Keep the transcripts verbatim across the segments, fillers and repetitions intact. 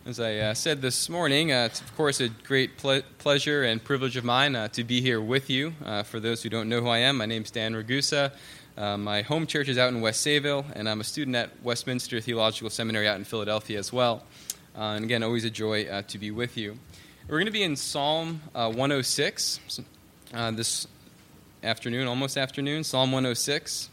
As I uh, said this morning, uh, it's of course a great ple- pleasure and privilege of mine uh, to be here with you. Uh, for those who don't know who I am, my name's Dan Ragusa. Uh, my home church is out in West Sayville, and I'm a student at Westminster Theological Seminary out in Philadelphia as well. Uh, and again, always a joy uh, to be with you. We're going to be in Psalm uh, one oh six uh, this afternoon, almost afternoon, Psalm one oh six.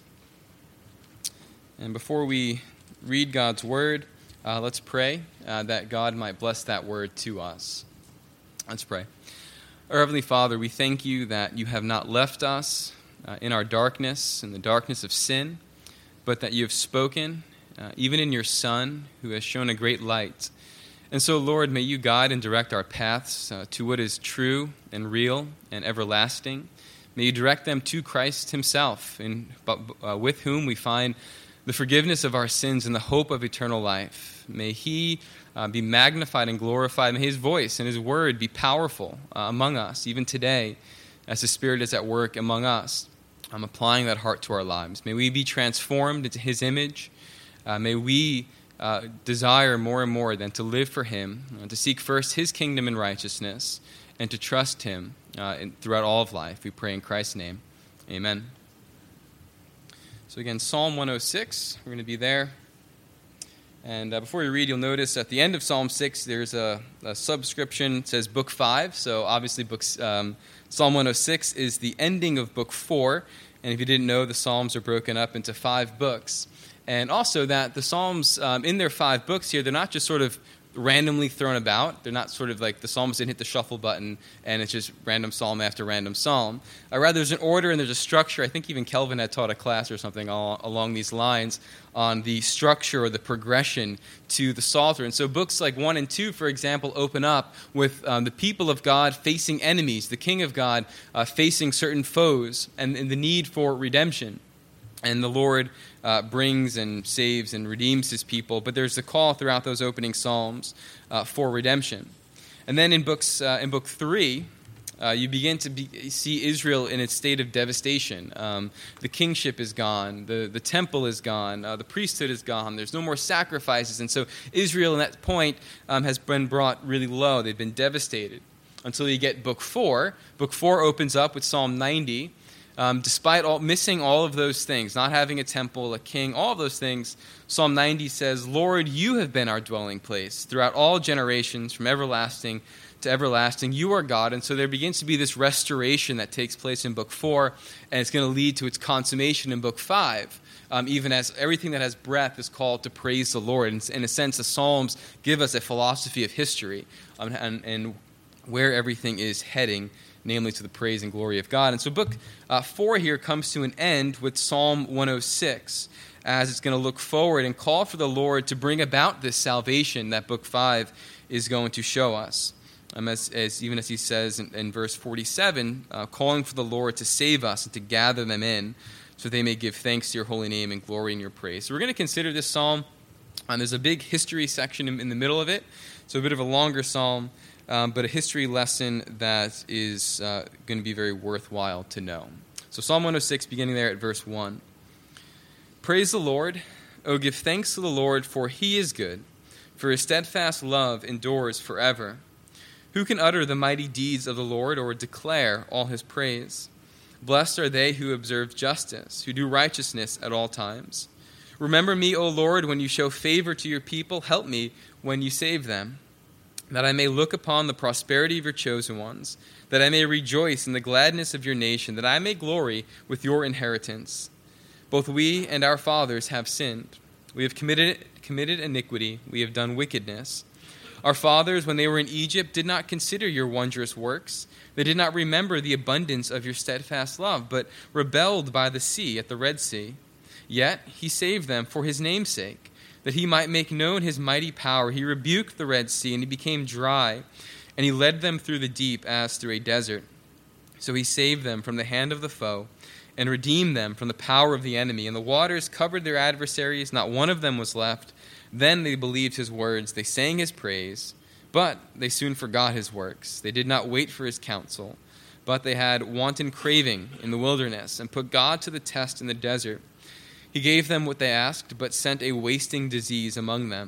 And before we read God's Word, Uh, let's pray uh, that God might bless that word to us. Let's pray. Our Heavenly Father, we thank you that you have not left us uh, in our darkness, in the darkness of sin, but that you have spoken, uh, even in your Son, who has shown a great light. And so, Lord, may you guide and direct our paths uh, to what is true and real and everlasting. May you direct them to Christ himself, in, uh, with whom we find the forgiveness of our sins and the hope of eternal life. May he uh, be magnified and glorified. May his voice and his word be powerful uh, among us, even today, as the Spirit is at work among us. I'm applying that heart to our lives. May we be transformed into his image. Uh, may we uh, desire more and more than to live for him, uh, to seek first his kingdom and righteousness, and to trust him uh, in, throughout all of life. We pray in Christ's name. Amen. So again, Psalm one oh six, we're going to be there. And uh, before you read, you'll notice at the end of Psalm six, there's a, a subscription. It says Book five. So obviously books, um, Psalm one oh six is the ending of Book four. And if you didn't know, the Psalms are broken up into five books. And also that the Psalms, um, in their five books here, they're not just sort of randomly thrown about. They're not sort of like the psalmist didn't hit the shuffle button and it's just random psalm after random psalm. Uh, rather, there's an order and there's a structure. I think even Kelvin had taught a class or something all, along these lines on the structure or the progression to the Psalter. And so books like one and two, for example, open up with um, the people of God facing enemies, the king of God uh, facing certain foes, and, and the need for redemption. And the Lord uh, brings and saves and redeems his people. But there's the call throughout those opening psalms uh, for redemption. And then in books uh, in book three, uh, you begin to be, see Israel in its state of devastation. Um, the kingship is gone. The, the temple is gone. Uh, the priesthood is gone. There's no more sacrifices. And so Israel, at that point, um, has been brought really low. They've been devastated. Until you get book four. Book four opens up with Psalm ninety. Um, despite all, missing all of those things, not having a temple, a king, all of those things, Psalm ninety says, Lord, you have been our dwelling place throughout all generations, from everlasting to everlasting. You are God. And so there begins to be this restoration that takes place in book four, and it's going to lead to its consummation in book five, um, even as everything that has breath is called to praise the Lord. And in a sense, the Psalms give us a philosophy of history um, and, and where everything is heading, namely to the praise and glory of God. And so book uh, four here comes to an end with Psalm one oh six, as it's going to look forward and call for the Lord to bring about this salvation that book five is going to show us. Um, as, as even as he says in, in verse forty-seven, uh, calling for the Lord to save us and to gather them in, so they may give thanks to your holy name and glory in your praise. So we're going to consider this psalm. Um, there's a big history section in, in the middle of it, so a bit of a longer psalm. Um, but a history lesson that is uh, going to be very worthwhile to know. So Psalm one oh six, beginning there at verse one. Praise the Lord. Oh, give thanks to the Lord, for he is good, for his steadfast love endures forever. Who can utter the mighty deeds of the Lord or declare all his praise? Blessed are they who observe justice, who do righteousness at all times. Remember me, O Lord, when you show favor to your people. Help me when you save them, that I may look upon the prosperity of your chosen ones, that I may rejoice in the gladness of your nation, that I may glory with your inheritance. Both we and our fathers have sinned. We have committed, committed iniquity. We have done wickedness. Our fathers, when they were in Egypt, did not consider your wondrous works. They did not remember the abundance of your steadfast love, but rebelled by the sea at the Red Sea. Yet he saved them for his name's sake, that he might make known his mighty power. He rebuked the Red Sea, and he became dry, and he led them through the deep as through a desert. So he saved them from the hand of the foe, and redeemed them from the power of the enemy. And the waters covered their adversaries, not one of them was left. Then they believed his words, they sang his praise, but they soon forgot his works. They did not wait for his counsel, but they had wanton craving in the wilderness, and put God to the test in the desert. He gave them what they asked, but sent a wasting disease among them.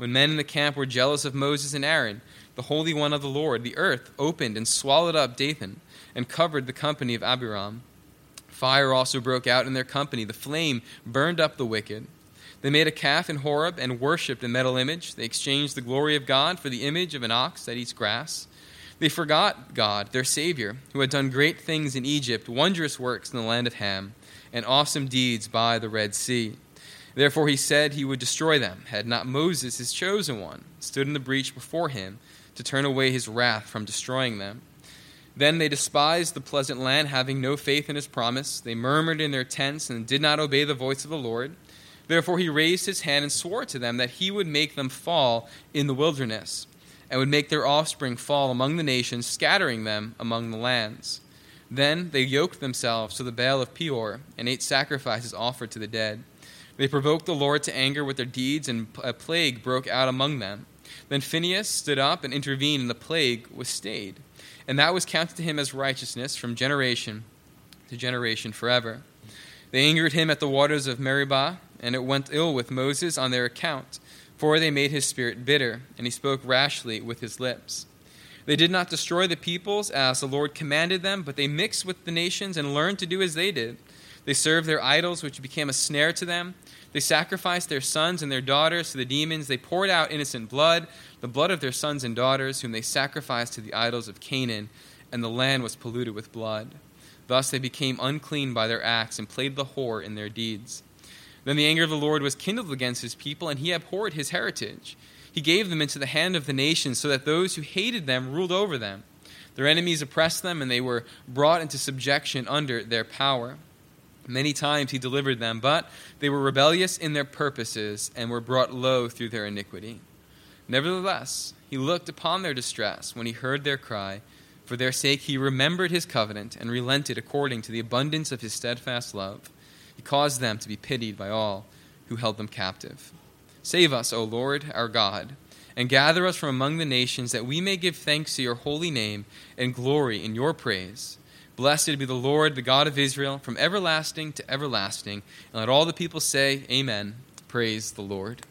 When men in the camp were jealous of Moses and Aaron, the Holy One of the Lord, the earth opened and swallowed up Dathan and covered the company of Abiram. Fire also broke out in their company. The flame burned up the wicked. They made a calf in Horeb and worshipped a metal image. They exchanged the glory of God for the image of an ox that eats grass. They forgot God, their Savior, who had done great things in Egypt, wondrous works in the land of Ham, and awesome deeds by the Red Sea. Therefore he said he would destroy them, had not Moses, his chosen one, stood in the breach before him to turn away his wrath from destroying them. Then they despised the pleasant land, having no faith in his promise. They murmured in their tents and did not obey the voice of the Lord. Therefore he raised his hand and swore to them that he would make them fall in the wilderness, and would make their offspring fall among the nations, scattering them among the lands. Then they yoked themselves to the Baal of Peor, and ate sacrifices offered to the dead. They provoked the Lord to anger with their deeds, and a plague broke out among them. Then Phinehas stood up and intervened, and the plague was stayed. And that was counted to him as righteousness from generation to generation forever. They angered him at the waters of Meribah, and it went ill with Moses on their account, for they made his spirit bitter, and he spoke rashly with his lips. They did not destroy the peoples as the Lord commanded them, but they mixed with the nations and learned to do as they did. They served their idols, which became a snare to them. They sacrificed their sons and their daughters to the demons. They poured out innocent blood, the blood of their sons and daughters, whom they sacrificed to the idols of Canaan, and the land was polluted with blood. Thus they became unclean by their acts and played the whore in their deeds. Then the anger of the Lord was kindled against his people, and he abhorred his heritage. He gave them into the hand of the nations, so that those who hated them ruled over them. Their enemies oppressed them, and they were brought into subjection under their power. Many times he delivered them, but they were rebellious in their purposes and were brought low through their iniquity. Nevertheless, he looked upon their distress when he heard their cry. For their sake he remembered his covenant and relented according to the abundance of his steadfast love. He caused them to be pitied by all who held them captive. Save us, O Lord, our God, and gather us from among the nations, that we may give thanks to your holy name and glory in your praise. Blessed be the Lord, the God of Israel, from everlasting to everlasting. And let all the people say, Amen. Praise the Lord.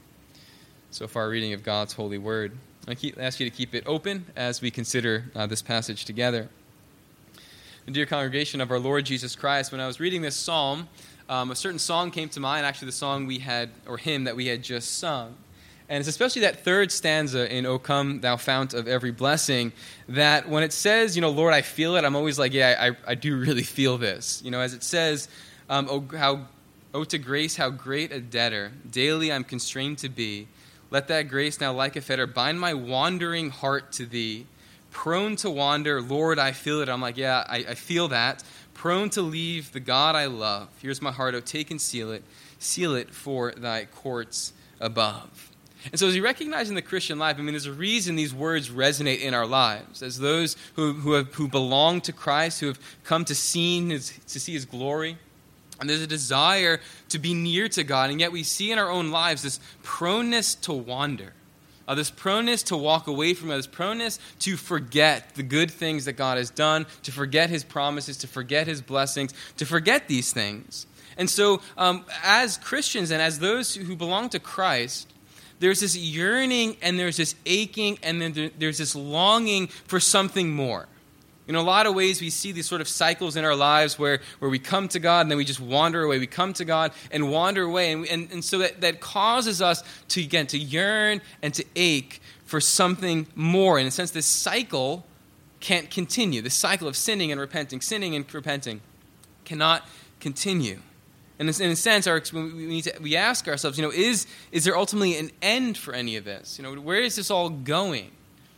So far, reading of God's holy word. I ask you to keep it open as we consider uh, this passage together. And dear congregation of our Lord Jesus Christ, when I was reading this psalm, um, a certain song came to mind, actually the song we had, or hymn that we had just sung. And it's especially that third stanza in O Come, Thou Fount of Every Blessing, that when it says, you know, Lord, I feel it, I'm always like, yeah, I, I do really feel this. You know, as it says, um, oh, how, oh, to grace, how great a debtor, daily I'm constrained to be. Let that grace now like a fetter bind my wandering heart to thee. Prone to wander, Lord, I feel it. I'm like, yeah, I, I feel that. Prone to leave the God I love. Here's my heart, oh, take and seal it. Seal it for thy courts above. And so as we recognize in the Christian life, I mean, there's a reason these words resonate in our lives. As those who who, have, who belong to Christ, who have come to see, his, to see his glory, and there's a desire to be near to God, and yet we see in our own lives this proneness to wander, uh, this proneness to walk away from it, this proneness to forget the good things that God has done, to forget his promises, to forget his blessings, to forget these things. And so um, as Christians and as those who belong to Christ, there's this yearning and there's this aching and then there's this longing for something more. In a lot of ways, we see these sort of cycles in our lives where, where we come to God and then we just wander away. We come to God and wander away. And, and, and so that, that causes us to, again, to yearn and to ache for something more. In a sense, this cycle can't continue. This cycle of sinning and repenting, sinning and repenting cannot continue. And in a sense, our, we, need to, we ask ourselves, you know, is, is there ultimately an end for any of this? You know, where is this all going?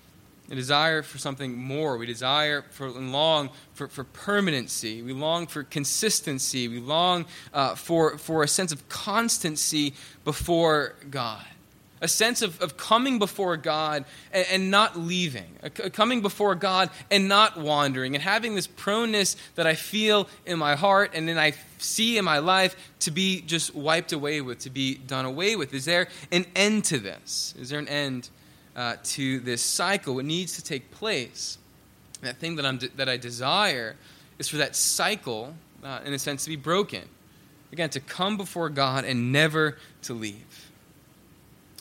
A desire for something more. We desire for and long for, for permanency. We long for consistency. We long uh, for, for a sense of constancy before God. A sense of, of coming before God and, and not leaving. A, a coming before God and not wandering. And having this proneness that I feel in my heart and then I see in my life to be just wiped away with, to be done away with. Is there an end to this? Is there an end uh, to this cycle? What needs to take place? That thing that, I'm de- that I desire is for that cycle, uh, in a sense, to be broken. Again, to come before God and never to leave.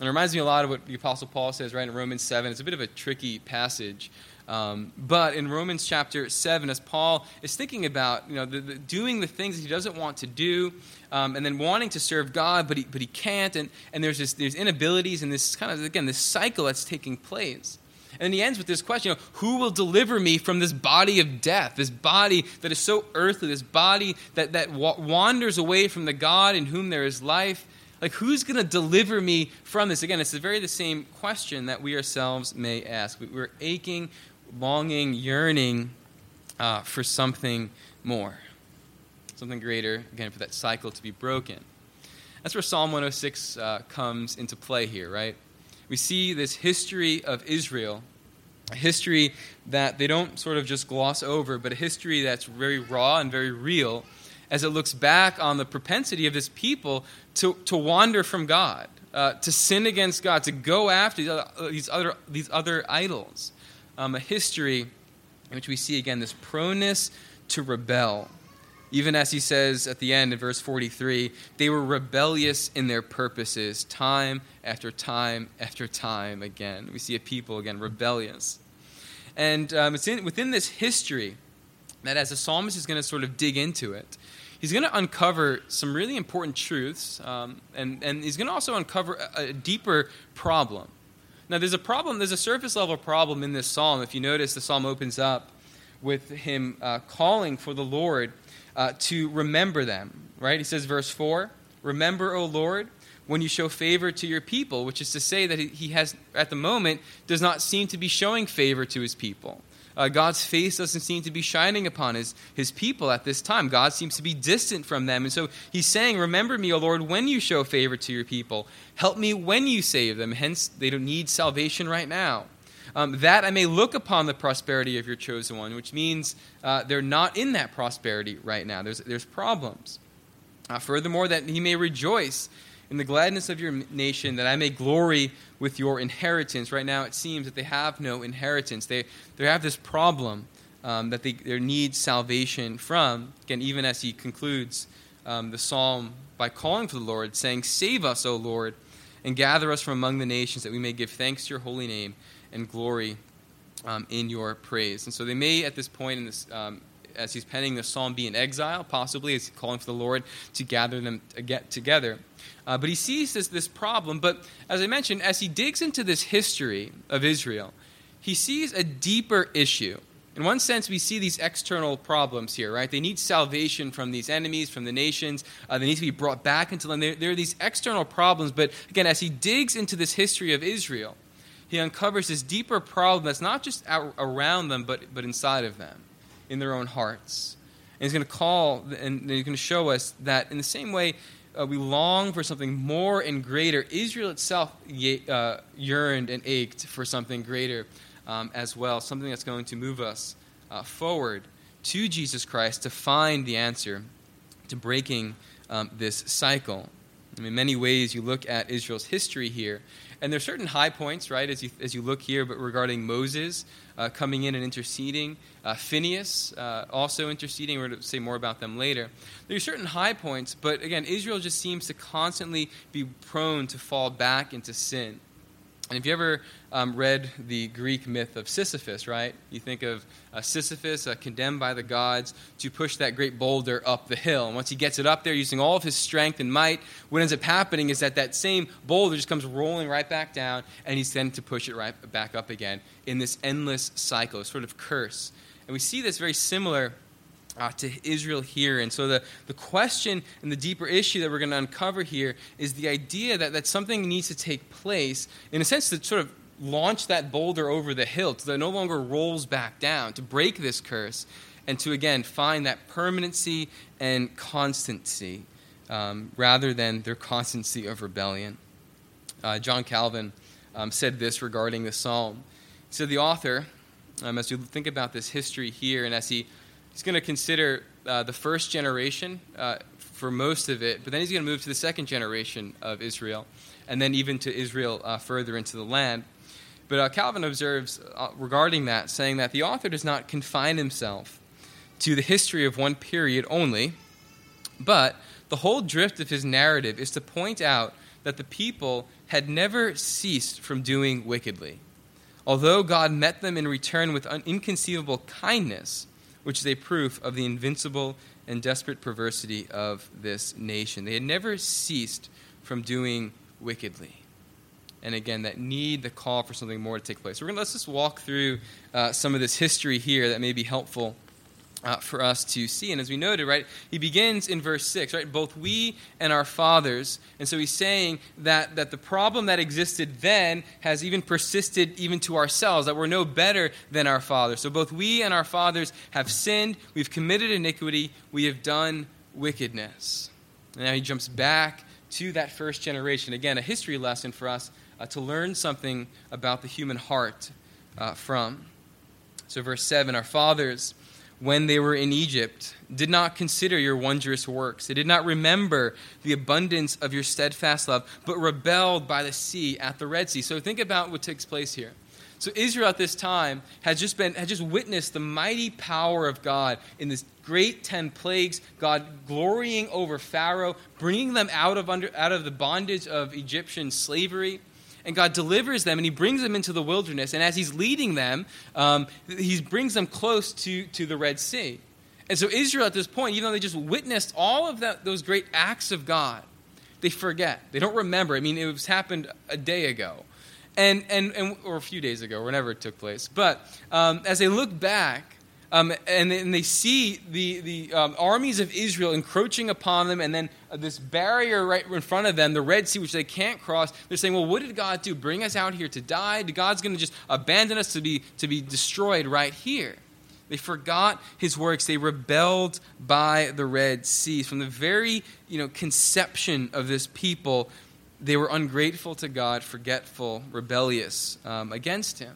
And it reminds me a lot of what the Apostle Paul says, right, in Romans seven. It's a bit of a tricky passage. Um, but in Romans chapter seven, as Paul is thinking about, you know, the, the, doing the things that he doesn't want to do, um, and then wanting to serve God, but he but he can't, and, and there's this there's inabilities and this kind of, again, this cycle that's taking place. And then he ends with this question, you know, who will deliver me from this body of death, this body that is so earthly, this body that, that wa- wanders away from the God in whom there is life? Like, who's going to deliver me from this? Again, it's the very the same question that we ourselves may ask. We're aching, longing, yearning uh, for something more, something greater, again, for that cycle to be broken. That's where Psalm one oh six uh, comes into play here, right? We see this history of Israel, a history that they don't sort of just gloss over, but a history that's very raw and very real, as it looks back on the propensity of this people to, to wander from God, uh, to sin against God, to go after these other, these other, these other idols. Um, a history in which we see, again, this proneness to rebel. Even as he says at the end in verse forty-three, they were rebellious in their purposes, time after time after time again. We see a people, again, rebellious. And um, it's in, within this history that as the psalmist is going to sort of dig into it, he's going to uncover some really important truths, um, and, and he's going to also uncover a, a deeper problem. Now, there's a problem, there's a surface-level problem in this psalm. If you notice, the psalm opens up with him uh, calling for the Lord uh, to remember them, right? He says, verse four, remember, O Lord, when you show favor to your people, which is to say that he has, at the moment, does not seem to be showing favor to his people. Uh, God's face doesn't seem to be shining upon his, his people at this time. God seems to be distant from them. And so he's saying, remember me, O Lord, when you show favor to your people. Help me when you save them. Hence, they don't need salvation right now. Um, that I may look upon the prosperity of your chosen one, which means uh, they're not in that prosperity right now. There's, there's problems. Uh, furthermore, that he may rejoice in the gladness of your nation, that I may glory with your inheritance. Right now it seems that they have no inheritance. They they have this problem um, that they, they need salvation from. Again, even as he concludes um, the psalm by calling for the Lord, saying, save us, O Lord, and gather us from among the nations, that we may give thanks to your holy name and glory um, in your praise. And so they may, at this point in this um, as he's penning the psalm, be in exile, possibly, as he's calling for the Lord to gather them to get together. Uh, but he sees this, this problem. But as I mentioned, as he digs into this history of Israel, he sees a deeper issue. In one sense, we see these external problems here, right? They need salvation from these enemies, from the nations. Uh, they need to be brought back into them. There, there are these external problems. But again, as he digs into this history of Israel, he uncovers this deeper problem that's not just out around them, but, but inside of them, in their own hearts. And he's going to call, and he's going to show us that in the same way uh, we long for something more and greater, Israel itself uh, yearned and ached for something greater um, as well, something that's going to move us uh, forward to Jesus Christ to find the answer to breaking um, this cycle. I mean, in many ways, you look at Israel's history here, and there's certain high points, right, as you as you look here, but regarding Moses uh, coming in and interceding, uh, Phinehas uh, also interceding. We're going to say more about them later. There's certain high points, but again, Israel just seems to constantly be prone to fall back into sin. And if you ever um, read the Greek myth of Sisyphus, right? You think of uh, Sisyphus uh, condemned by the gods to push that great boulder up the hill. And once he gets it up there using all of his strength and might, what ends up happening is that that same boulder just comes rolling right back down, and he's then to push it right back up again in this endless cycle, a sort of curse. And we see this very similar Uh, to Israel here. And so the, the question and the deeper issue that we're going to uncover here is the idea that, that something needs to take place, in a sense, to sort of launch that boulder over the hill, so that it no longer rolls back down, to break this curse, and to, again, find that permanency and constancy um, rather than their constancy of rebellion. Uh, John Calvin um, said this regarding the psalm. He said the author, um, as you think about this history here, and as he He's going to consider uh, the first generation uh, for most of it, but then he's going to move to the second generation of Israel, and then even to Israel uh, further into the land. But uh, Calvin observes uh, regarding that, saying that the author does not confine himself to the history of one period only, but the whole drift of his narrative is to point out that the people had never ceased from doing wickedly, although God met them in return with an inconceivable kindness, which is a proof of the invincible and desperate perversity of this nation. They had never ceased from doing wickedly. And again, that need, the call for something more to take place. We're going to let's just walk through uh, some of this history here that may be helpful uh, for us to see. And as we noted, right, he begins in verse six, right? Both we and our fathers. And so he's saying that, that the problem that existed then has even persisted even to ourselves, that we're no better than our fathers. So both we and our fathers have sinned, we've committed iniquity, we have done wickedness. And now he jumps back to that first generation. Again, a history lesson for us uh, to learn something about the human heart uh, from. So verse seven, our fathers, when they were in Egypt, did not consider your wondrous works. They did not remember the abundance of your steadfast love, but rebelled by the sea at the Red Sea. So think about what takes place here. So Israel at this time had just been had just witnessed the mighty power of God in this great ten plagues, God glorying over Pharaoh, bringing them out of under out of the bondage of Egyptian slavery. And God delivers them, and he brings them into the wilderness. And as he's leading them, um, he brings them close to, to the Red Sea. And so Israel at this point, even though they just witnessed all of that, those great acts of God, they forget. They don't remember. I mean, it was happened a day ago. And, and, and or a few days ago, whenever it took place. But um, as they look back, um, and, and they see the, the um, armies of Israel encroaching upon them, and then uh, this barrier right in front of them, the Red Sea, which they can't cross, they're saying, well, what did God do? Bring us out here to die? God's going to just abandon us to be, to be destroyed right here. They forgot his works. They rebelled by the Red Sea. From the very you know, conception of this people, they were ungrateful to God, forgetful, rebellious um, against him.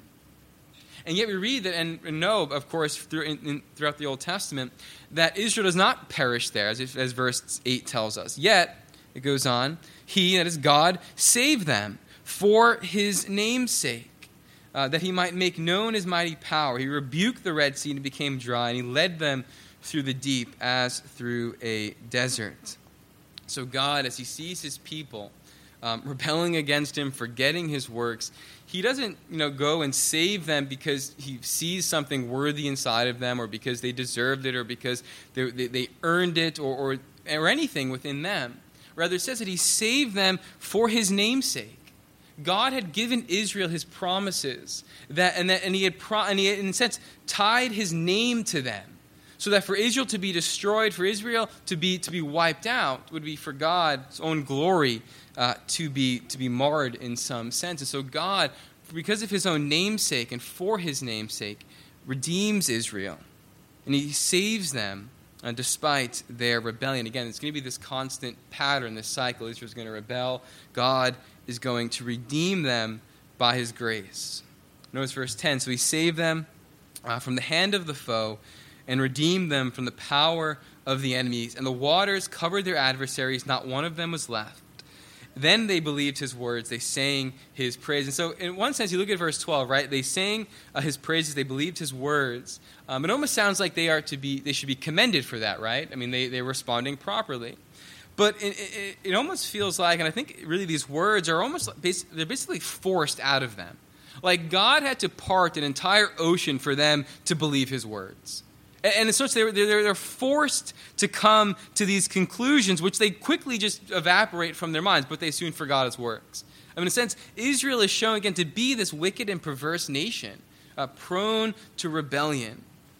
And yet we read that and know, of course, through, in, in, throughout the Old Testament, that Israel does not perish there, as, if, as verse eight tells us. Yet, it goes on, he, that is God, saved them for his name's sake, uh, that he might make known his mighty power. He rebuked the Red Sea and it became dry, and he led them through the deep as through a desert. So God, as he sees his people Um, rebelling against him, forgetting his works, he doesn't, you know, go and save them because he sees something worthy inside of them, or because they deserved it, or because they, they, they earned it, or, or or anything within them. Rather, it says that he saved them for his name's sake. God had given Israel his promises, that and that, and he had, pro, and he had, in a sense, tied his name to them, so that for Israel to be destroyed, for Israel to be to be wiped out, would be for God's own glory uh, to be to be marred in some sense. And so God, because of his own namesake and for his namesake, redeems Israel, and he saves them uh, despite their rebellion. Again, it's going to be this constant pattern, this cycle. Israel's going to rebel. God is going to redeem them by his grace. Notice verse ten. So he saved them uh, from the hand of the foe, and redeemed them from the power of the enemies. And the waters covered their adversaries, not one of them was left. Then they believed his words, they sang his praise. And so in one sense, you look at verse twelve, right? They sang uh, his praises, they believed his words. Um, it almost sounds like they are to be, they should be commended for that, right? I mean, they, they're responding properly. But it, it, it almost feels like, and I think really these words are almost, they're basically forced out of them. Like God had to part an entire ocean for them to believe his words. And as such, they're, they're, they're forced to come to these conclusions, which they quickly just evaporate from their minds, but they soon forgot his works. I mean, in a sense, Israel is shown again to be this wicked and perverse nation, uh, prone to rebellion,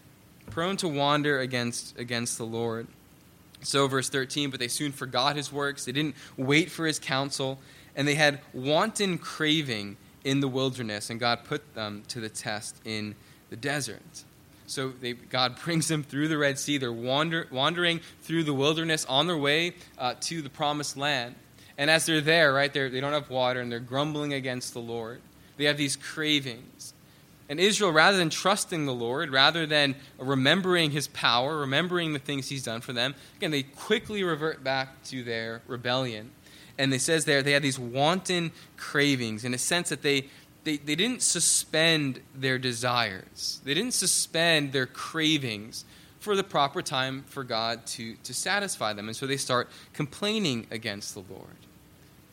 prone to wander against, against the Lord. So, verse thirteen, but they soon forgot his works, they didn't wait for his counsel, and they had wanton craving in the wilderness, and God put them to the test in the desert. So they, God brings them through the Red Sea. They're wander, wandering through the wilderness on their way uh, to the promised land. And as they're there, right, they're, they don't have water, and they're grumbling against the Lord. They have these cravings. And Israel, rather than trusting the Lord, rather than remembering his power, remembering the things he's done for them, again, they quickly revert back to their rebellion. And it says there they had these wanton cravings, in a sense that they... They, they didn't suspend their desires. They didn't suspend their cravings for the proper time for God to, to satisfy them. And so they start complaining against the Lord.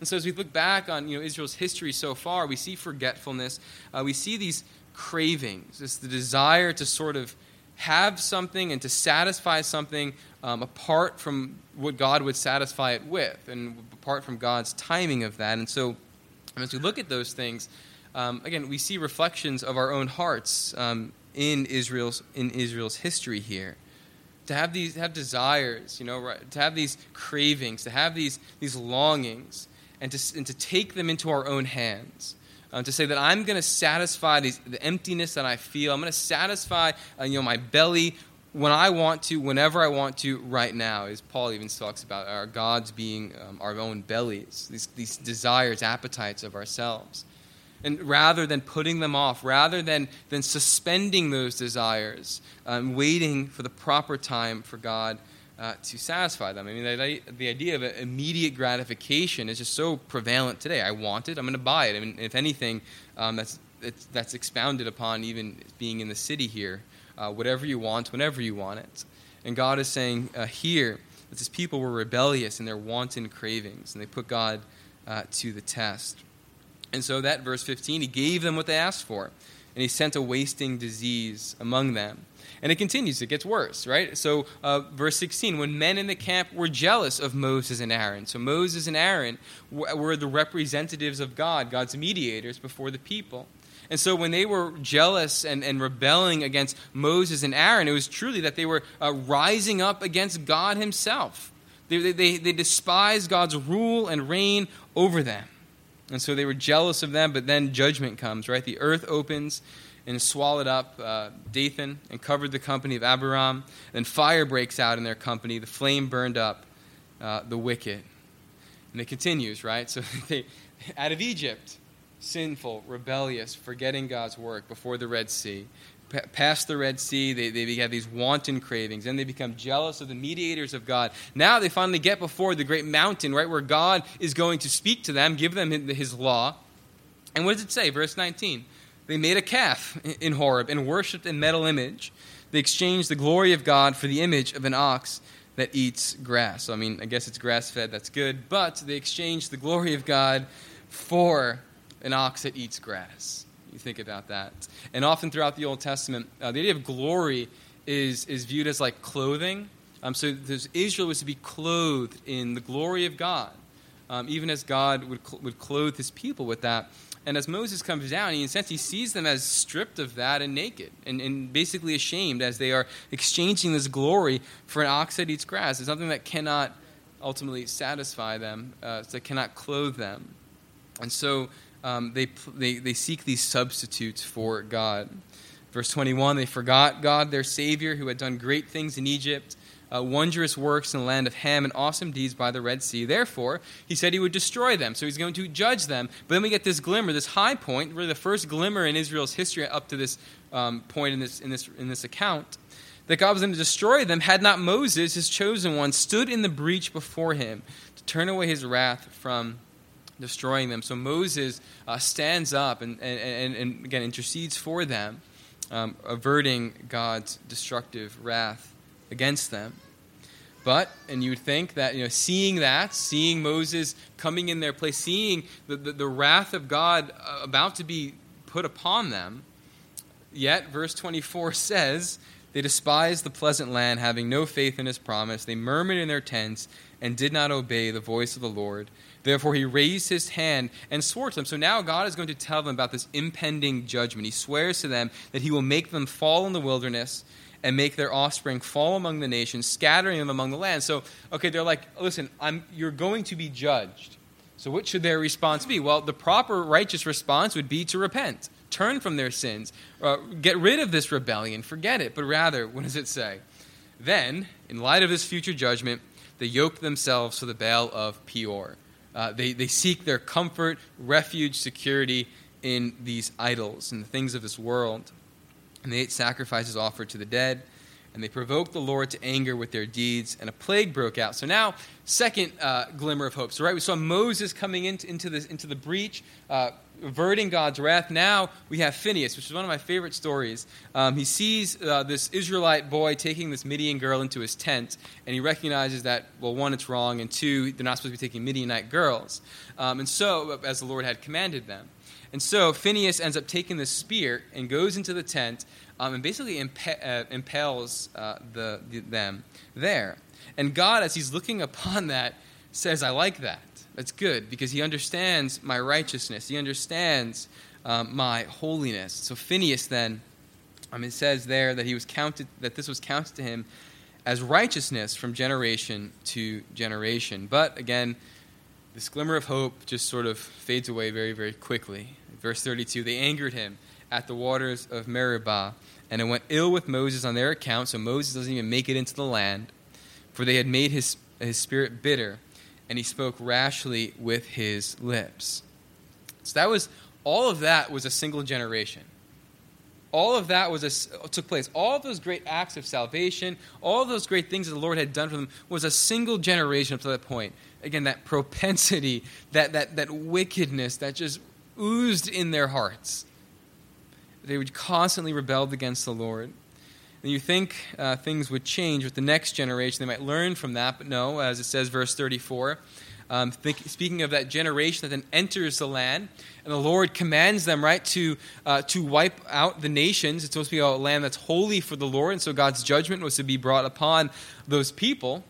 And so as we look back on you know Israel's history so far, we see forgetfulness. Uh, we see these cravings, it's the desire to sort of have something and to satisfy something um, apart from what God would satisfy it with, and apart from God's timing of that. And so as we look at those things, um, again, we see reflections of our own hearts um, in Israel's in Israel's history here. To have these have desires, you know, right, to have these cravings, to have these these longings, and to and to take them into our own hands. Uh, to say that I'm going to satisfy these, the emptiness that I feel. I'm going to satisfy uh, you know my belly when I want to, whenever I want to, right now. As Paul even talks about our gods being um, our own bellies, these these desires, appetites of ourselves. And rather than putting them off, rather than, than suspending those desires, um, waiting for the proper time for God uh, to satisfy them. I mean, the, the idea of immediate gratification is just so prevalent today. I want it, I'm going to buy it. I mean, if anything, um, that's it's, that's expounded upon even being in the city here. Uh, whatever you want, whenever you want it. And God is saying uh, here that his people were rebellious in their wanton cravings, and they put God uh, to the test. And so that verse fifteen, he gave them what they asked for, and he sent a wasting disease among them. And it continues, it gets worse, right? So uh, verse sixteen, when men in the camp were jealous of Moses and Aaron. So Moses and Aaron were the representatives of God, God's mediators before the people. And so when they were jealous and, and rebelling against Moses and Aaron, it was truly that they were uh, rising up against God himself. They, they, they despised God's rule and reign over them. And so they were jealous of them, but then judgment comes, right? The earth opens and swallowed up uh, Dathan and covered the company of Abiram. Then fire breaks out in their company. The flame burned up uh, the wicked. And it continues, right? So they, out of Egypt, sinful, rebellious, forgetting God's work before the Red Sea. P- past the Red Sea, they, they have these wanton cravings. Then they become jealous of the mediators of God. Now they finally get before the great mountain, right, where God is going to speak to them, give them his law. And what does it say? Verse nineteen. They made a calf in Horeb and worshipped a metal image. They exchanged the glory of God for the image of an ox that eats grass. So, I mean, I guess it's grass-fed, that's good. But they exchanged the glory of God for an ox that eats grass. You think about that. And often throughout the Old Testament, uh, the idea of glory is, is viewed as like clothing. Um, so Israel was to be clothed in the glory of God, um, even as God would cl- would clothe his people with that. And as Moses comes down, he, in a sense, he sees them as stripped of that and naked and, and basically ashamed as they are exchanging this glory for an ox that eats grass. It's something that cannot ultimately satisfy them, uh, that cannot clothe them. And so um, they, they they seek these substitutes for God. Verse twenty-one, they forgot God, their Savior, who had done great things in Egypt, Uh, wondrous works in the land of Ham, and awesome deeds by the Red Sea. Therefore, he said he would destroy them. So he's going to judge them. But then we get this glimmer, this high point, really the first glimmer in Israel's history up to this um, point in this, in this in this account, that God was going to destroy them had not Moses, his chosen one, stood in the breach before him to turn away his wrath from destroying them. So Moses uh, stands up and, and, and, and, again, intercedes for them, um, averting God's destructive wrath against them. But, and you would think that, you know, seeing that, seeing Moses coming in their place, seeing the, the, the wrath of God about to be put upon them, yet, verse twenty-four says, they despised the pleasant land, having no faith in his promise. They murmured in their tents and did not obey the voice of the Lord. Therefore he raised his hand and swore to them. So now God is going to tell them about this impending judgment. He swears to them that he will make them fall in the wilderness and make their offspring fall among the nations, scattering them among the land. So, okay, they're like, listen, I'm, you're going to be judged. So what should their response be? Well, the proper righteous response would be to repent, turn from their sins, uh, get rid of this rebellion, forget it. But rather, what does it say? Then, in light of this future judgment, they yoke themselves to the Baal of Peor. Uh, they, they seek their comfort, refuge, security in these idols and the things of this world. And they ate sacrifices offered to the dead. and they provoked the Lord to anger with their deeds, and a plague broke out. So now, second uh, glimmer of hope. So right, we saw Moses coming into, into, the, into the breach, uh, averting God's wrath. Now we have Phinehas, which is one of my favorite stories. Um, he sees uh, this Israelite boy taking this Midian girl into his tent, and he recognizes that, well, one, it's wrong, and two, they're not supposed to be taking Midianite girls. Um, and so, as the Lord had commanded them. And so Phinehas ends up taking the spear and goes into the tent um, and basically impa- uh, impales uh, the, the, them there. And God, as he's looking upon that, says, I like that. That's good, because he understands my righteousness. He understands um, my holiness. So Phinehas then, um, it says there that he was counted, that this was counted to him as righteousness from generation to generation. But again, this glimmer of hope just sort of fades away very, very quickly. Verse thirty-two, they angered him at the waters of Meribah, and it went ill with Moses on their account, so Moses doesn't even make it into the land, for they had made his, his spirit bitter, and he spoke rashly with his lips. So that was, all of that was a single generation. All of that was a, took place. All of those great acts of salvation, all of those great things that the Lord had done for them was a single generation up to that point. Again, that propensity, that, that, that wickedness that just oozed in their hearts. They would constantly rebelled against the Lord. And you think uh, things would change with the next generation. They might learn from that, but no, as it says, verse thirty-four, um, think, speaking of that generation that then enters the land, and the Lord commands them, right, to uh, to wipe out the nations. It's supposed to be a land that's holy for the Lord, and so God's judgment was to be brought upon those people.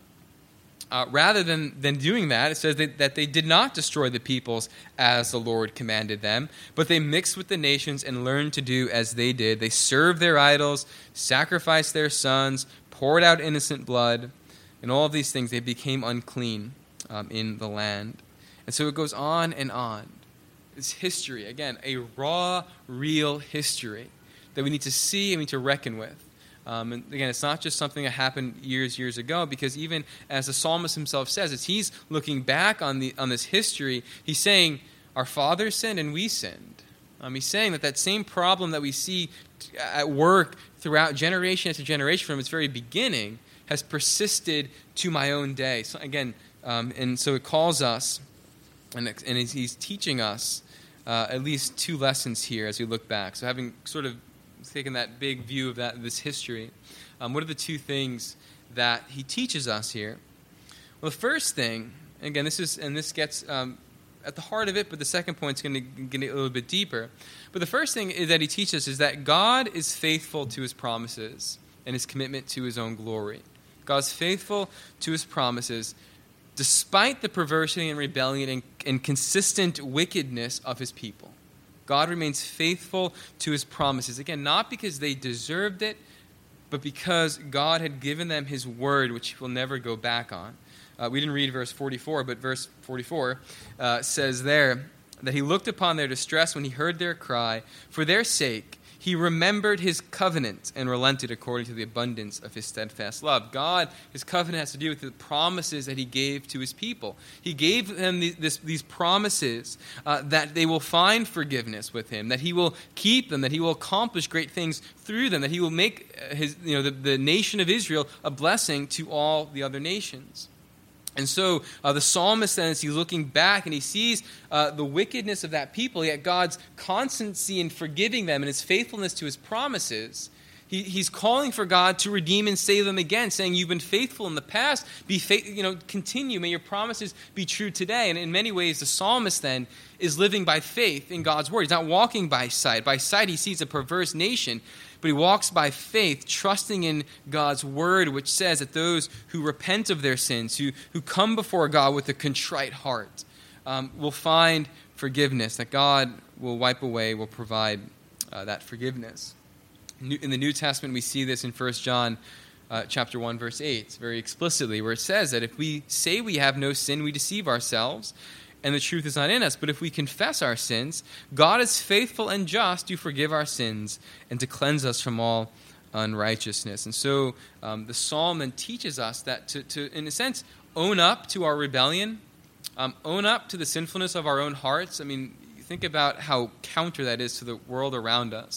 Uh, rather than, than doing that, it says that, that they did not destroy the peoples as the Lord commanded them, but they mixed with the nations and learned to do as they did. They served their idols, sacrificed their sons, poured out innocent blood, and all of these things, they became unclean um, in the land. And so it goes on and on. It's history, again, a raw, real history that we need to see and we need to reckon with. Um, and again, it's not just something that happened years, years ago, because even as the psalmist himself says, as he's looking back on the on this history, he's saying, our fathers sinned and we sinned. Um, he's saying that that same problem that we see at work throughout generation after generation from its very beginning has persisted to my own day. So again, um, and so it calls us, and, and he's teaching us uh, at least two lessons here as we look back. So having sort of taking that big view of that this history, um, what are the two things that he teaches us here? Well, the first thing, and again, this is and this gets um, at the heart of it, but the second point is going to get a little bit deeper. But the first thing is that he teaches us is that God is faithful to his promises and his commitment to his own glory. God's faithful to his promises, despite the perversity and rebellion and, and consistent wickedness of his people. God remains faithful to his promises. Again, not because they deserved it, but because God had given them his word, which he will never go back on. Uh, we didn't read verse forty-four, but verse forty-four uh, says there that he looked upon their distress when he heard their cry. For their sake, he remembered his covenant and relented according to the abundance of his steadfast love. God, his covenant has to do with the promises that he gave to his people. He gave them these, this, these promises uh, that they will find forgiveness with him, that he will keep them, that he will accomplish great things through them, that he will make his, you know, the, the nation of Israel a blessing to all the other nations. And so uh, the psalmist then, as he's looking back and he sees uh, the wickedness of that people, yet God's constancy in forgiving them and his faithfulness to his promises, he, he's calling for God to redeem and save them again, saying, you've been faithful in the past, be faith, you know, continue, may your promises be true today. And in many ways, the psalmist then is living by faith in God's word. He's not walking by sight. By sight, he sees a perverse nation, but he walks by faith, trusting in God's word, which says that those who repent of their sins, who, who come before God with a contrite heart, um, will find forgiveness, that God will wipe away, will provide uh, that forgiveness. In the New Testament, we see this in First John uh, chapter one, verse eight, very explicitly, where it says that if we say we have no sin, we deceive ourselves, and the truth is not in us. But if we confess our sins, God is faithful and just to forgive our sins and to cleanse us from all unrighteousness. And so um, the psalm then teaches us that to, to, in a sense, own up to our rebellion, um, own up to the sinfulness of our own hearts. I mean, think about how counter that is to the world around us.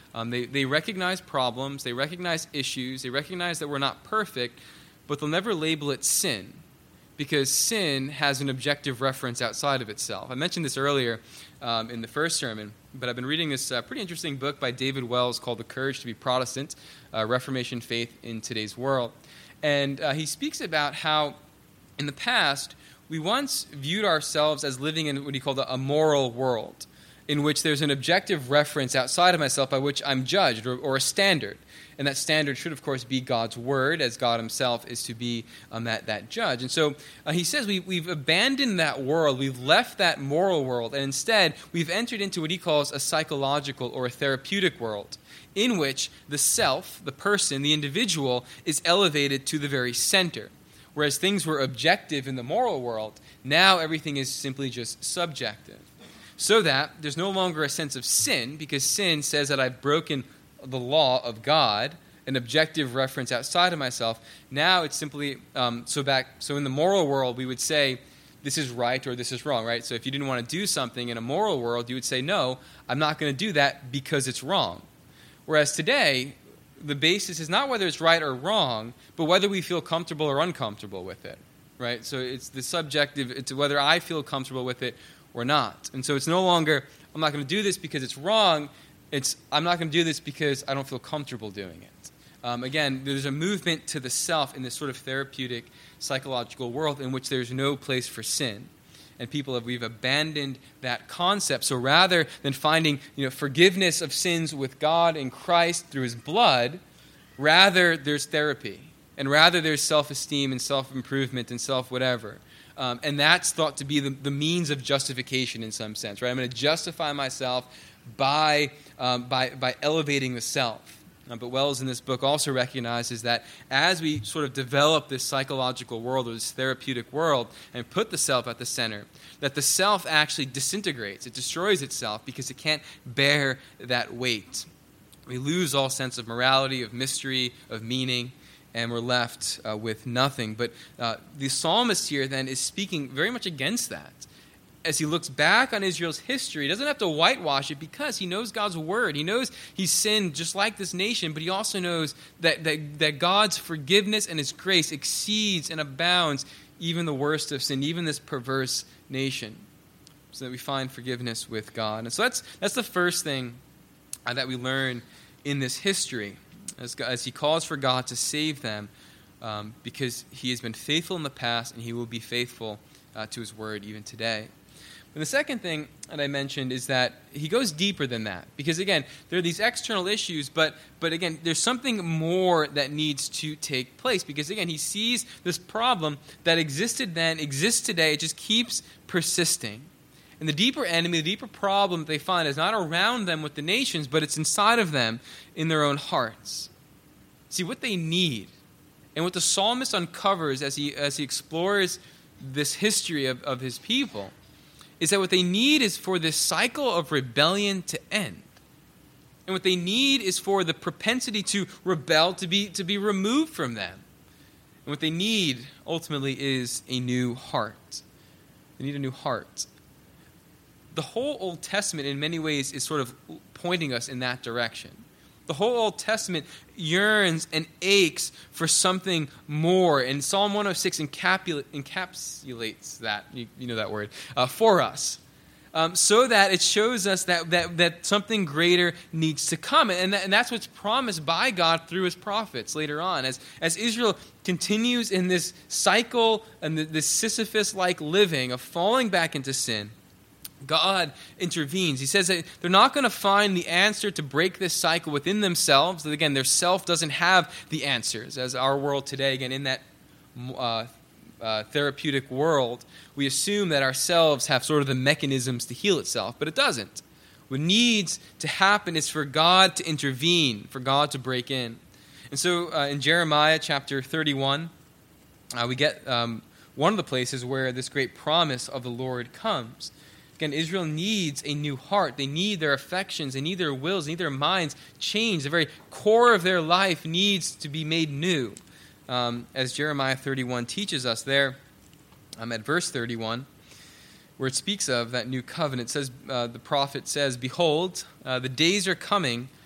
Um, they, they recognize problems, they recognize issues, they recognize that we're not perfect, but they'll never label it sin, because sin has an objective reference outside of itself. I mentioned this earlier um, in the first sermon, but I've been reading this uh, pretty interesting book by David Wells called The Courage to be Protestant, uh, Reformation Faith in Today's World. And uh, he speaks about how in the past, we once viewed ourselves as living in what he called a moral world, in which there's an objective reference outside of myself by which I'm judged, or, or a standard. And that standard should, of course, be God's word, as God himself is to be um, that, that judge. And so uh, he says we, we've abandoned that world, we've left that moral world, and instead we've entered into what he calls a psychological or a therapeutic world, in which the self, the person, the individual, is elevated to the very center. Whereas things were objective in the moral world, now everything is simply just subjective. So that there's no longer a sense of sin, because sin says that I've broken the law of God, an objective reference outside of myself. Now it's simply, um, so back, so in the moral world, we would say, this is right or this is wrong, right? So if you didn't want to do something in a moral world, you would say, no, I'm not going to do that because it's wrong. Whereas today, the basis is not whether it's right or wrong, but whether we feel comfortable or uncomfortable with it, right? So it's the subjective, it's whether I feel comfortable with it or not. And so it's no longer, I'm not going to do this because it's wrong. It's, I'm not going to do this because I don't feel comfortable doing it. Um, again, there's a movement to the self in this sort of therapeutic, psychological world in which there's no place for sin. And people have, we've abandoned that concept. So rather than finding, you know, forgiveness of sins with God in Christ through his blood, rather there's therapy. And rather there's self-esteem and self-improvement and self-whatever. Um, and that's thought to be the, the means of justification in some sense, right? I'm going to justify myself by, um, by, by elevating the self. Uh, but Wells in this book also recognizes that as we sort of develop this psychological world or this therapeutic world and put the self at the center, that the self actually disintegrates. It destroys itself because it can't bear that weight. We lose all sense of morality, of mystery, of meaning, and we're left uh, with nothing. But uh, the psalmist here then is speaking very much against that. As he looks back on Israel's history, he doesn't have to whitewash it because he knows God's word. He knows he's sinned just like this nation, but he also knows that, that, that God's forgiveness and his grace exceeds and abounds even the worst of sin, even this perverse nation, so that we find forgiveness with God. And so that's, that's the first thing uh, that we learn in this history, as, as he calls for God to save them, um, because he has been faithful in the past and he will be faithful uh, to his word even today. And the second thing that I mentioned is that he goes deeper than that. Because, again, there are these external issues, but, but again, there's something more that needs to take place. Because, again, he sees this problem that existed then, exists today, it just keeps persisting. And the deeper enemy, the deeper problem they find is not around them with the nations, but it's inside of them in their own hearts. See, what they need, and what the psalmist uncovers as he, as he explores this history of, of his people, is that what they need is for this cycle of rebellion to end. And what they need is for the propensity to rebel to be, to be removed from them. And what they need, ultimately, is a new heart. They need a new heart. The whole Old Testament, in many ways, is sort of pointing us in that direction. The whole Old Testament yearns and aches for something more. And Psalm one oh six encapsula- encapsulates that, you, you know that word, uh, for us. Um, so that it shows us that, that, that something greater needs to come. And, that, and that's what's promised by God through his prophets later on. As, as Israel continues in this cycle and this Sisyphus-like living of falling back into sin, God intervenes. He says that they're not going to find the answer to break this cycle within themselves. That, again, their self doesn't have the answers. As our world today, again, in that uh, uh, therapeutic world, we assume that ourselves have sort of the mechanisms to heal itself, but it doesn't. What needs to happen is for God to intervene, for God to break in. And so uh, in Jeremiah chapter thirty-one, uh, we get um, one of the places where this great promise of the Lord comes. Again, Israel needs a new heart. They need their affections. They need their wills. They need their minds changed. The very core of their life needs to be made new. Um, as Jeremiah thirty-one teaches us there, um, at verse thirty-one, where it speaks of that new covenant, it says, uh, the prophet says, "Behold, uh, the days are coming,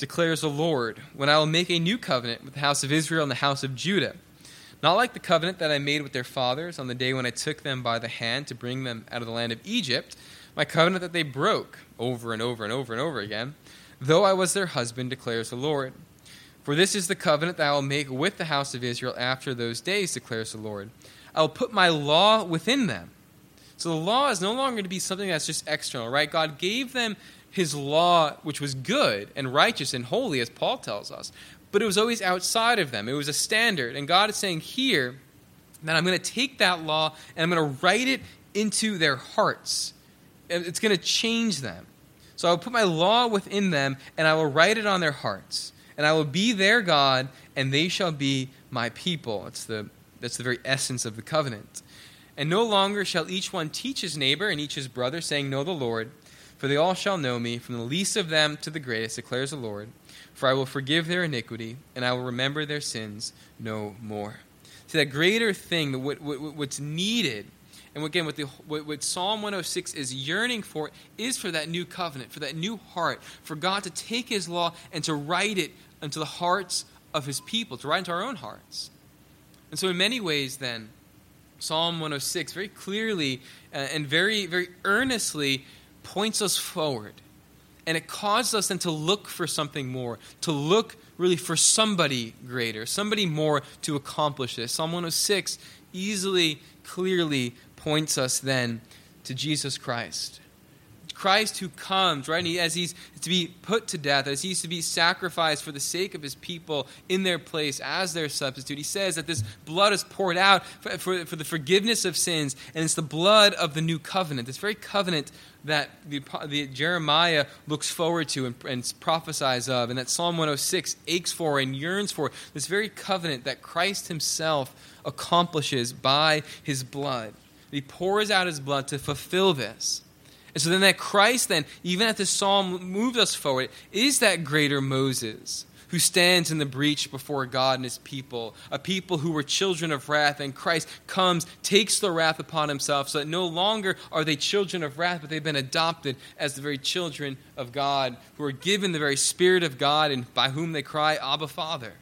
declares the Lord, when I will make a new covenant with the house of Israel and the house of Judah. Not like the covenant that I made with their fathers on the day when I took them by the hand to bring them out of the land of Egypt, my covenant that they broke over and over and over and over again, though I was their husband, declares the Lord. For this is the covenant that I will make with the house of Israel after those days, declares the Lord. I will put my law within them. So the law is no longer to be something that's just external, right? God gave them his law, which was good and righteous and holy, as Paul tells us. But it was always outside of them. It was a standard. And God is saying here that I'm going to take that law and I'm going to write it into their hearts. It's going to change them. So I will put my law within them and I will write it on their hearts. And I will be their God and they shall be my people. That's the, that's the very essence of the covenant. And no longer shall each one teach his neighbor and each his brother, saying, Know the Lord. For they all shall know me, from the least of them to the greatest, declares the Lord. For I will forgive their iniquity, and I will remember their sins no more. See, that greater thing, what, what, what's needed, and again, what, the, what, what Psalm one oh six is yearning for, is for that new covenant, for that new heart, for God to take his law and to write it into the hearts of his people, to write into our own hearts. And so in many ways, then, Psalm one oh six very clearly uh, and very, very earnestly points us forward. And it causes us then to look for something more, to look really for somebody greater, somebody more to accomplish this. Psalm one oh six easily, clearly points us then to Jesus Christ. Christ who comes, right, and he, as he's to be put to death, as he's to be sacrificed for the sake of his people in their place as their substitute. He says that this blood is poured out for, for, for the forgiveness of sins, and it's the blood of the new covenant, this very covenant that the, the Jeremiah looks forward to and, and prophesies of, and that Psalm one oh six aches for and yearns for, this very covenant that Christ himself accomplishes by his blood. He pours out his blood to fulfill this. And so then that Christ then, even as this psalm moves us forward, is that greater Moses who stands in the breach before God and his people, a people who were children of wrath, and Christ comes, takes the wrath upon himself, so that no longer are they children of wrath, but they've been adopted as the very children of God, who are given the very Spirit of God, and by whom they cry, Abba, Father.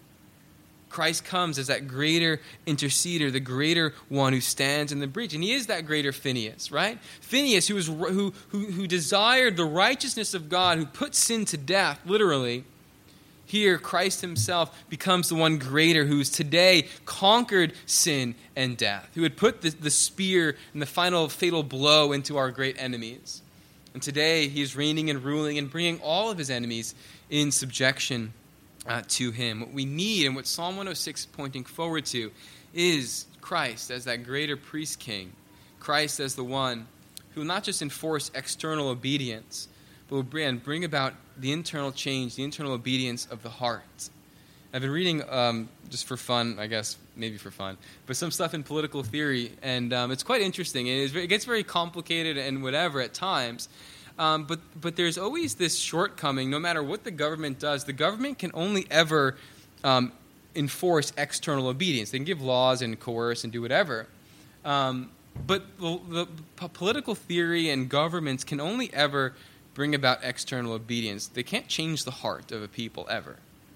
Christ comes as that greater interceder, the greater one who stands in the breach. And he is that greater Phinehas, right? Phinehas, who, was, who, who, who desired the righteousness of God, who put sin to death, literally. Here, Christ himself becomes the one greater who's today conquered sin and death, who had put the, the spear and the final fatal blow into our great enemies. And today, he is reigning and ruling and bringing all of his enemies in subjection Uh, to him. What we need, and what Psalm one oh six is pointing forward to, is Christ as that greater priest king. Christ as the one who will not just enforce external obedience, but will bring, bring about the internal change, the internal obedience of the heart. I've been reading, um, just for fun, I guess, maybe for fun, but some stuff in political theory, and um, it's quite interesting. It, is, it gets very complicated and whatever at times. Um, but but there's always this shortcoming, no matter what the government does. The government can only ever um, enforce external obedience. They can give laws and coerce and do whatever. Um, but the, the p- political theory and governments can only ever bring about external obedience. They can't change the heart of a people ever.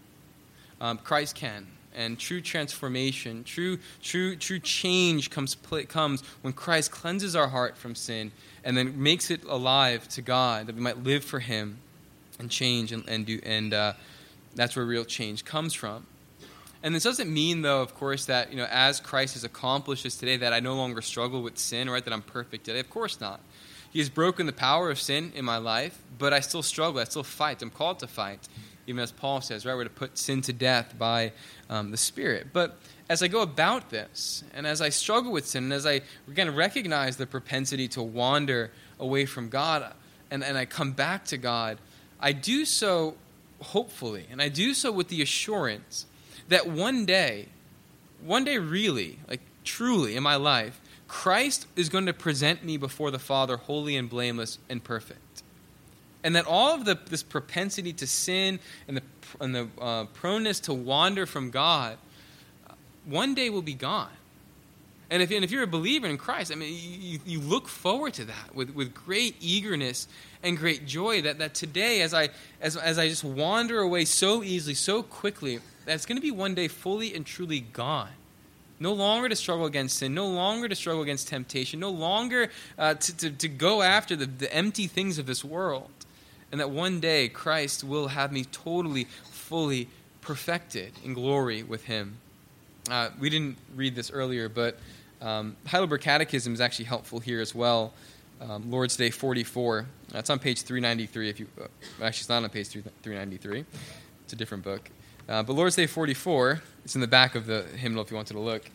Um, Christ can. And true transformation, true true true change comes comes when Christ cleanses our heart from sin and then makes it alive to God, that we might live for him and change and, and do and uh, that's where real change comes from. And this doesn't mean, though, of course, that, you know, as Christ has accomplished this today, that I no longer struggle with sin, right? That I'm perfect today. Of course not. He has broken the power of sin in my life, but I still struggle. I still fight. I'm called to fight. Even as Paul says, right, we're to put sin to death by um, the Spirit. But as I go about this, and as I struggle with sin, and as I, again, recognize the propensity to wander away from God, and, and I come back to God, I do so hopefully, and I do so with the assurance that one day, one day really, like truly in my life, Christ is going to present me before the Father holy and blameless and perfect. And that all of the, this propensity to sin and the, and the uh, proneness to wander from God, one day will be gone. And if, and if you're a believer in Christ, I mean, you, you look forward to that with, with great eagerness and great joy that, that today, as I, as, as I just wander away so easily, so quickly, that it's going to be one day fully and truly gone. No longer to struggle against sin, no longer to struggle against temptation, no longer uh, to, to, to go after the, the empty things of this world. And that one day Christ will have me totally, fully perfected in glory with him. Uh, we didn't read this earlier, but um, Heidelberg Catechism is actually helpful here as well. Um, Lord's Day forty-four. That's on page three ninety-three. If you uh, actually, it's not on page three ninety-three. It's a different book. Uh, but Lord's Day forty-four, it's in the back of the hymnal if you wanted to look.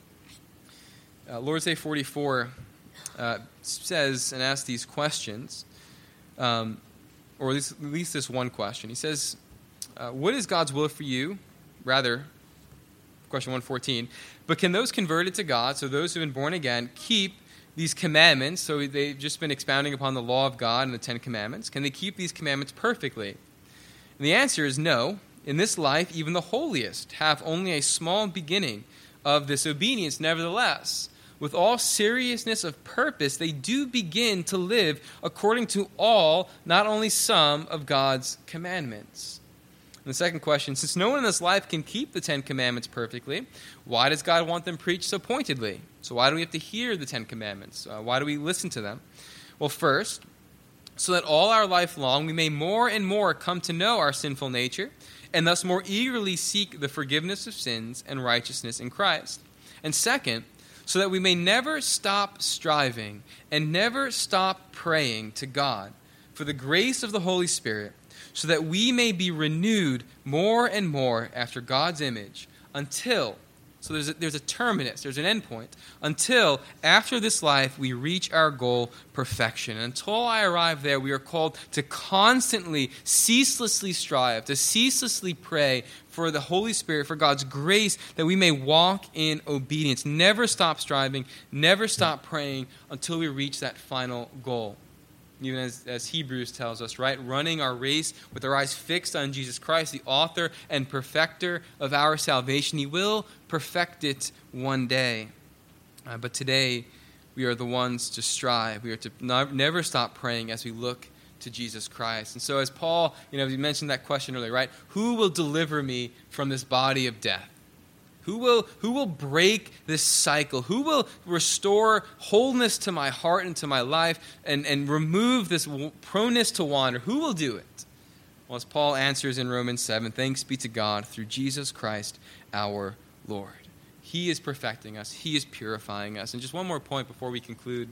Uh, Lord's Day forty-four uh, says and asks these questions, um, or at least, at least this one question. He says, uh, what is God's will for you? Rather, question one fourteen, but can those converted to God, so those who have been born again, keep these commandments? So they've just been expounding upon the law of God and the Ten Commandments. Can they keep these commandments perfectly? And the answer is no. In this life, even the holiest have only a small beginning of this obedience. Nevertheless, with all seriousness of purpose, they do begin to live according to all, not only some, of God's commandments. And the second question, since no one in this life can keep the Ten Commandments perfectly, why does God want them preached so pointedly? So why do we have to hear the Ten Commandments? Uh, why do we listen to them? Well, first, so that all our life long we may more and more come to know our sinful nature, and thus more eagerly seek the forgiveness of sins and righteousness in Christ. And second, so that we may never stop striving and never stop praying to God for the grace of the Holy Spirit, so that we may be renewed more and more after God's image until, so there's a, there's a terminus, there's an end point, until after this life we reach our goal, perfection. And until I arrive there, we are called to constantly, ceaselessly strive, to ceaselessly pray for the Holy Spirit, for God's grace, that we may walk in obedience. Never stop striving, never stop praying until we reach that final goal. Even as, as Hebrews tells us, right? Running our race with our eyes fixed on Jesus Christ, the author and perfecter of our salvation. He will perfect it one day. Uh, but today, we are the ones to strive. We are to not, never stop praying as we look to Jesus Christ. And so as Paul, you know, you mentioned that question earlier, right? Who will deliver me from this body of death? Who will, who will break this cycle? Who will restore wholeness to my heart and to my life and, and remove this proneness to wander? Who will do it? Well, as Paul answers in Romans seven, thanks be to God through Jesus Christ our Lord. He is perfecting us. He is purifying us. And just one more point before we conclude.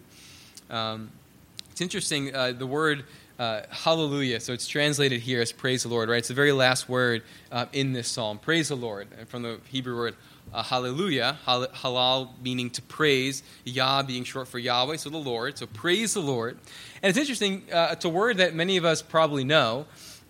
Um, it's interesting, uh, the word uh, hallelujah, so it's translated here as praise the Lord, right? It's the very last word uh, in this psalm, praise the Lord. And from the Hebrew word uh, hallelujah, hal- halal meaning to praise, Yah being short for Yahweh, so the Lord. So praise the Lord. And it's interesting, uh, it's a word that many of us probably know,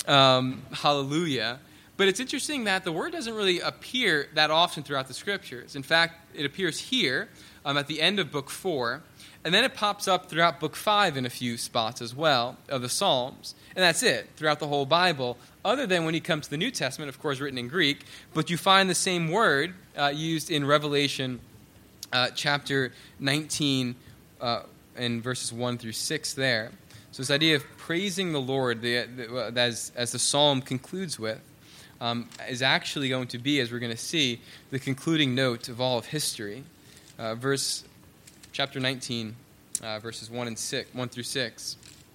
um, hallelujah. But it's interesting that the word doesn't really appear that often throughout the Scriptures. In fact, it appears here um, at the end of Book four, and then it pops up throughout Book five in a few spots as well of the Psalms. And that's it throughout the whole Bible, other than when you come to the New Testament, of course, written in Greek. But you find the same word uh, used in Revelation uh, chapter nineteen uh, in verses one through six there. So this idea of praising the Lord, the, the, as, as the psalm concludes with, um, is actually going to be, as we're going to see, the concluding note of all of history. Uh, verse chapter nineteen, uh, verses one and six, one through six.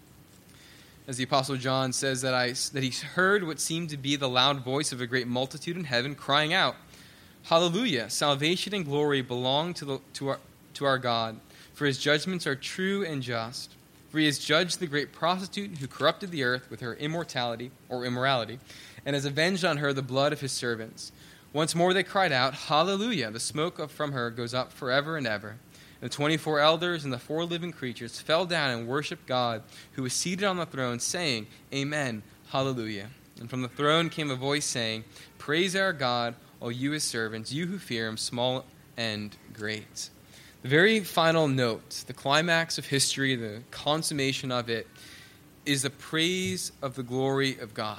As the Apostle John says that I that he heard what seemed to be the loud voice of a great multitude in heaven, crying out, "Hallelujah! Salvation and glory belong to the to our to our God, for His judgments are true and just. For He has judged the great prostitute who corrupted the earth with her immortality or immorality, and has avenged on her the blood of His servants." Once more they cried out, "Hallelujah! The smoke from her goes up forever and ever." And the twenty-four elders and the four living creatures fell down and worshipped God, who was seated on the throne, saying, "Amen, hallelujah." And from the throne came a voice saying, "Praise our God, all you His servants, you who fear Him, small and great." The very final note, the climax of history, the consummation of it, is the praise of the glory of God.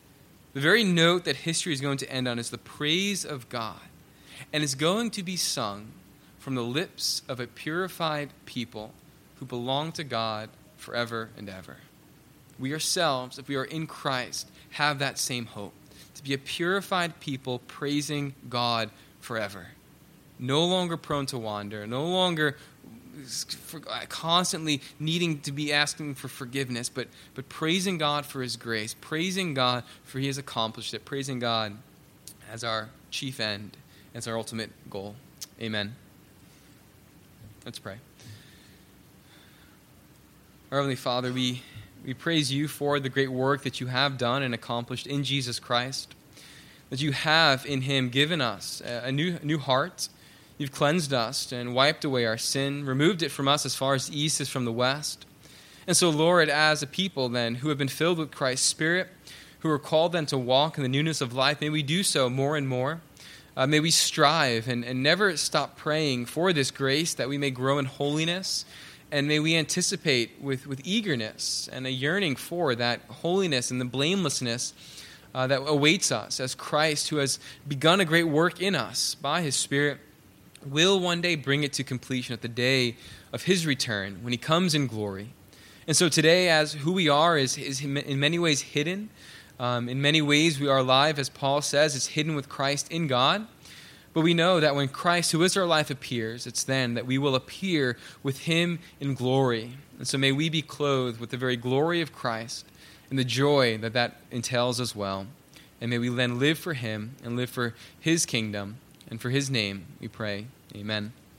The very note that history is going to end on is the praise of God. And it's going to be sung from the lips of a purified people who belong to God forever and ever. We ourselves, if we are in Christ, have that same hope, to be a purified people praising God forever. No longer prone to wander, no longer constantly needing to be asking for forgiveness, but, but praising God for his grace, praising God for he has accomplished it, praising God as our chief end, as our ultimate goal. Amen. Let's pray. Our Heavenly Father, we, we praise you for the great work that you have done and accomplished in Jesus Christ, that you have in him given us a, a new, new heart. You've cleansed us and wiped away our sin, removed it from us as far as the east is from the west. And so, Lord, as a people then who have been filled with Christ's Spirit, who are called then to walk in the newness of life, may we do so more and more. Uh, may we strive and, and never stop praying for this grace that we may grow in holiness. And may we anticipate with, with eagerness and a yearning for that holiness and the blamelessness uh, that awaits us as Christ, who has begun a great work in us by his Spirit, will one day bring it to completion at the day of his return when he comes in glory. And so today, as who we are is, is in many ways hidden. Um, in many ways, we are alive, as Paul says, is hidden with Christ in God. But we know that when Christ, who is our life, appears, it's then that we will appear with him in glory. And so may we be clothed with the very glory of Christ and the joy that that entails as well. And may we then live for him and live for his kingdom. And for his name we pray. Amen.